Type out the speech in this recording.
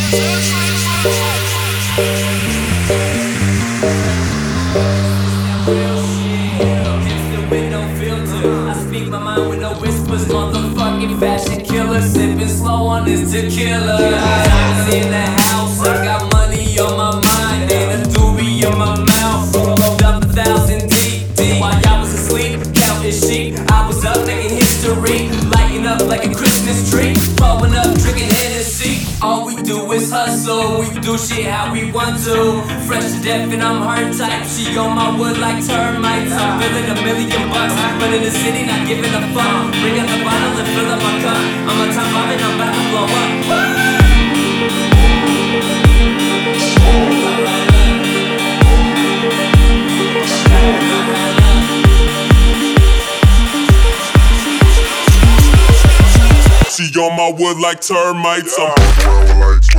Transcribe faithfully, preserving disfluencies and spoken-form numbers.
I speak my mind with no whispers, motherfucking fashion killer, sipping slow on this tequila. Diamonds in the house, I got money on my mind, ain't a doobie in my mouth. Rolled up a thousand deep, deep. While y'all was asleep, counting sheep, I was up making history, lighting up like a Christmas tree, blowing up, drinking Hennessy. All we do is hustle, we do shit how we want to. Fresh to death and I'm her type, she on my wood like termites. I'm feeling a million bucks, but in the city not giving a fuck. Bring up the bottle and fill up my cup, I'm on top of it, I'm about to blow up. She on my wood like termites. I'm